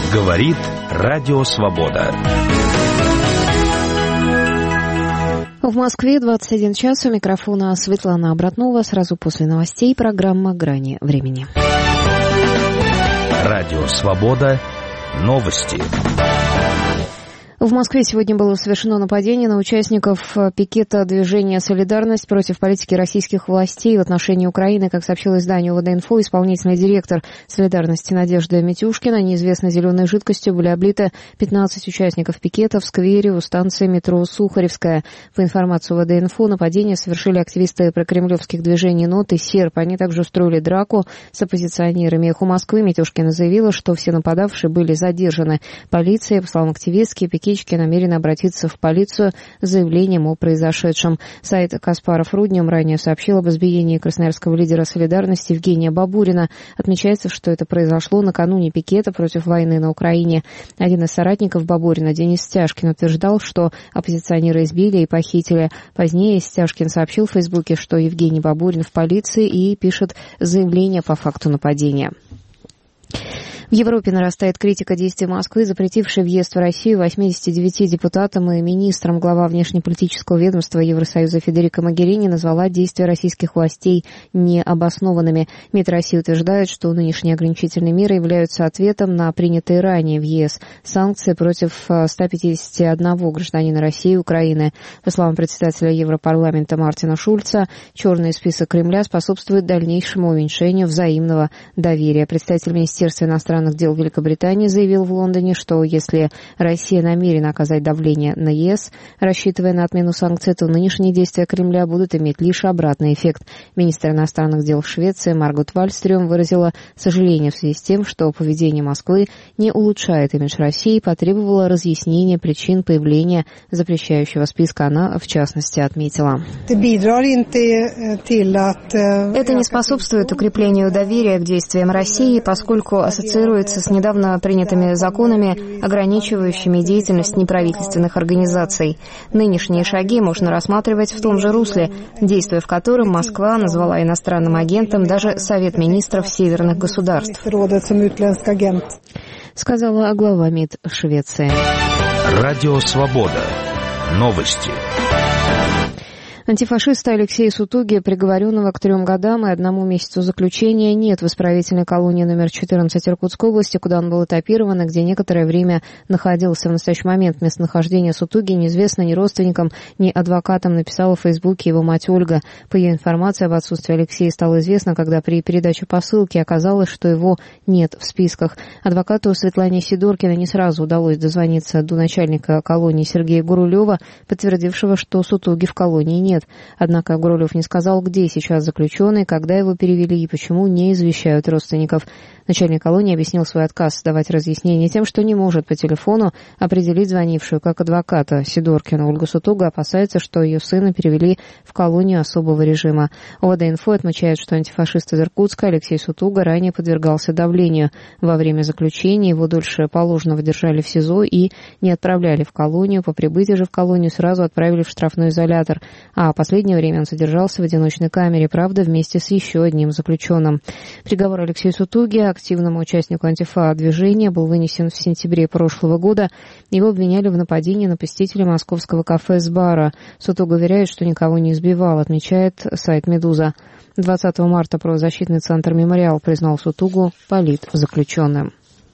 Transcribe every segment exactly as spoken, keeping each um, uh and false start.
Говорит Радио Свобода. В Москве двадцать один час. У микрофона Светлана Обратнова. Сразу после новостей программа «Грани времени». Радио Свобода. Новости. В Москве сегодня было совершено нападение на участников пикета движения «Солидарность» против политики российских властей в отношении Украины. Как сообщило изданию ВД-Инфо, исполнительный директор «Солидарности» Надежда Митюшкина, неизвестной зеленой жидкостью были облиты пятнадцать участников пикета в сквере у станции метро Сухаревская. По информации ВД-Инфо, нападение совершили активисты прокремлевских движений НОТ и СЕРП. Они также устроили драку с оппозиционерами. «Эхо Москвы» Митюшкина заявила, что все нападавшие были задержаны. Полиция, по словам активистки, пикет намерены обратиться в полицию с заявлением о произошедшем. Сайт Каспаров.ру ранее сообщил об избиении красноярского лидера «Солидарности» Евгения Бабурина. Отмечается, что это произошло накануне пикета против войны на Украине. Один из соратников Бабурина, Денис Стяжкин, утверждал, что оппозиционеры избили и похитили. Позднее Стяжкин сообщил в Фейсбуке, что Евгений Бабурин в полиции и пишет заявление по факту нападения. В Европе нарастает критика действий Москвы, запретившей въезд в Россию восьмидесяти девяти депутатам и министрам. Глава внешнеполитического ведомства Евросоюза Федерика Могерини назвала действия российских властей необоснованными. МИД России утверждает, что нынешние ограничительные меры являются ответом на принятые ранее в ЕС санкции против ста пятидесяти одного гражданина России и Украины. По словам председателя Европарламента Мартина Шульца, черный список Кремля способствует дальнейшему уменьшению взаимного доверия. Представитель Министерства иностранных дел Великобритании заявил в Лондоне, что если Россия намерена оказать давление на ЕС, рассчитывая на отмену санкций, то нынешние действия Кремля будут иметь лишь обратный эффект. Министр иностранных дел Швеции Маргот Вальстрём выразила сожаление в связи с тем, что поведение Москвы не улучшает имидж России, и потребовала разъяснения причин появления запрещающего списка. Она, в частности, отметила: «Это не способствует укреплению доверия к действиям России, поскольку ассоциируется с недавно принятыми законами, ограничивающими деятельность неправительственных организаций. Нынешние шаги можно рассматривать в том же русле, действуя в котором Москва назвала иностранным агентом даже Совет министров северных государств», сказала глава МИД Швеции. Радио Свобода. Новости. Антифашиста Алексея Сутуги, приговоренного к трем годам и одному месяцу заключения, нет в исправительной колонии номер четырнадцать Иркутской области, куда он был этапирован и где некоторое время находился. В настоящий момент местонахождение Сутуги неизвестно ни родственникам, ни адвокатам, написала в Фейсбуке его мать Ольга. По ее информации, об отсутствии Алексея стало известно, когда при передаче посылки оказалось, что его нет в списках. Адвокату Светлане Сидоркиной не сразу удалось дозвониться до начальника колонии Сергея Гурулева, подтвердившего, что Сутуги в колонии нет. Однако Гурулев не сказал, где сейчас заключенный, когда его перевели и почему не извещают родственников. Начальник колонии объяснил свой отказ давать разъяснения тем, что не может по телефону определить звонившую как адвоката Сидоркину. Ольга Сутуга опасается, что ее сына перевели в колонию особого режима. ОВД-Инфо отмечает, что антифашист из Иркутска Алексей Сутуга ранее подвергался давлению. Во время заключения его дольше положенного держали в СИЗО и не отправляли в колонию. По прибытии же в колонию сразу отправили в штрафной изолятор. А в последнее время он содержался в одиночной камере, правда, вместе с еще одним заключенным. Приговор Алексею Сутуге, активному участнику антифа-движения, был вынесен в сентябре прошлого года. Его обвиняли в нападении на посетителя московского кафе «Сбара». Сутуга уверяет, что никого не избивал, отмечает сайт «Медуза». двадцатого марта правозащитный центр «Мемориал» признал Сутугу политзаключенным.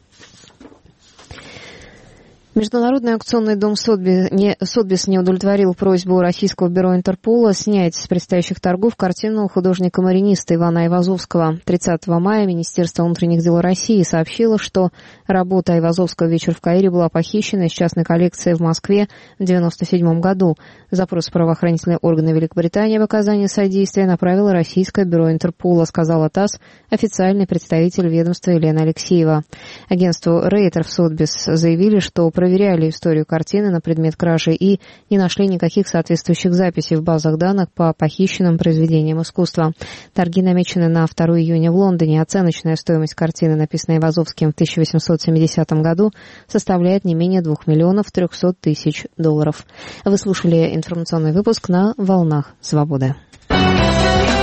Международный аукционный дом Сотби, не, Сотбис не удовлетворил просьбу Российского бюро Интерпола снять с предстоящих торгов картину художника-мариниста Ивана Айвазовского. тридцатого мая Министерство внутренних дел России сообщило, что работа Айвазовского «Вечер в Каире» была похищена из частной коллекции в Москве в девяносто седьмом году. Запрос в правоохранительные органы Великобритании об оказании содействия направило Российское бюро Интерпола, сказала ТАСС официальный представитель ведомства Елена Алексеева. Агентству Рейтер в Сотбис заявили, что проверяли историю картины на предмет кражи и не нашли никаких соответствующих записей в базах данных по похищенным произведениям искусства. Торги намечены на второго июня в Лондоне. Оценочная стоимость картины, написанной Айвазовским в тысяча восемьсот семидесятом году, составляет не менее двух миллионов трехсот тысяч долларов. Вы слушали информационный выпуск на «Волнах Свободы».